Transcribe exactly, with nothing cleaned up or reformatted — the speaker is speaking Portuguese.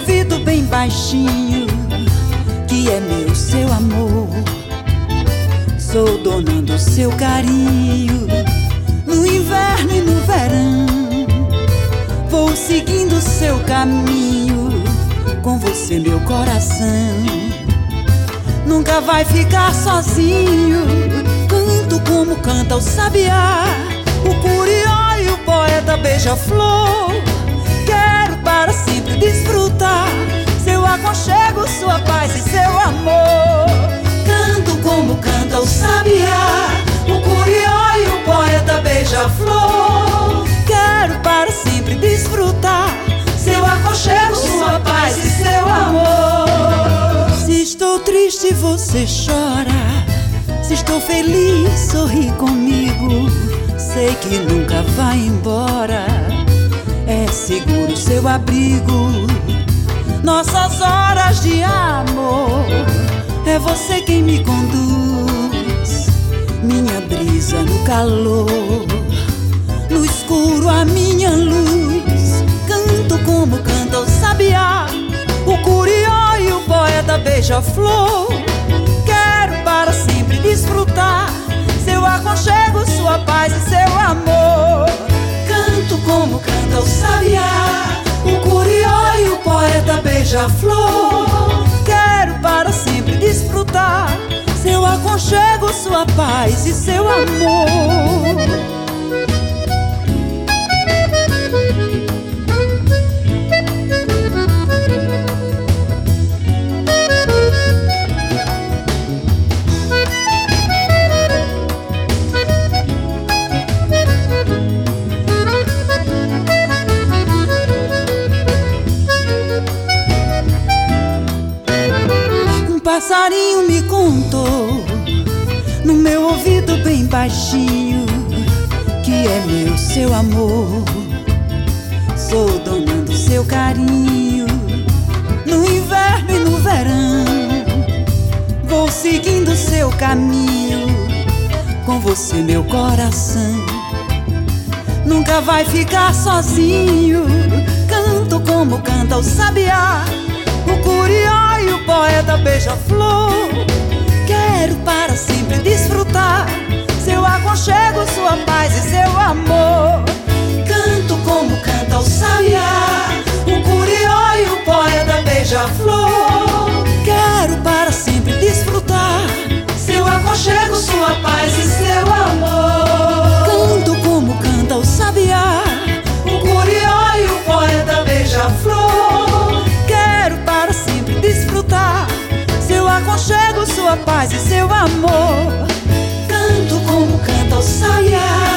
ouvido bem baixinho, que é meu seu amor. Sou dona do seu carinho, no inverno e no verão. Vou seguindo seu caminho, com você meu coração. Nunca vai ficar sozinho, canto como canta o sabiá, o curió e o poeta beija-flor. Quero para sempre desfrutar seu aconchego, sua paz e seu amor. Canto como canta o sabiá, o curió e o poeta beija-flor. Quero para sempre desfrutar seu aconchego, sua paz e seu amor. Se estou triste você chora, se estou feliz sorri comigo. Sei que nunca vai embora, é seguro seu abrigo. Nossas horas de amor, é você quem me conduz. Minha brisa no calor, no escuro a minha luz. Canto como canta o sabiá, o curió e o poeta beija-flor. Quero para sempre desfrutar seu aconchego, sua paz e seu amor. Canto como canta o sabiá, o curió e o poeta beija-flor. Quero para sempre desfrutar seu aconchego, sua paz e seu amor. Um passarinho me contou no meu ouvido bem baixinho, que é meu seu amor. Sou dona do seu carinho, no inverno e no verão. Vou seguindo seu caminho, com você meu coração. Nunca vai ficar sozinho, canto como canta o sabiá, o curió e o poeta beija-flor. Quero para sempre desfrutar seu aconchego, sua paz e seu amor. Canto como canta o sabiá, o curió e o poeta beija-flor. Quero para sempre desfrutar seu aconchego, sua paz e seu amor. Canto como canta o sabiá, o curió e o poeta beija-flor. Quero para sempre desfrutar seu aconchego, sua paz e seu amor. Canto como canta o sabiá,